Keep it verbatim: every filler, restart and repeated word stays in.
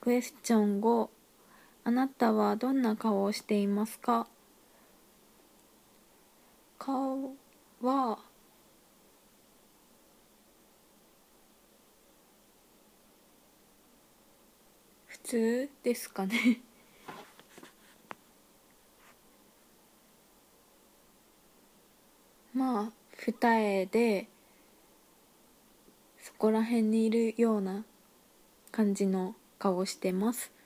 クエスチョンご、あなたはどんな顔をしていますか？顔は普通ですかねまあ二重でそこら辺にいるような感じの顔してます。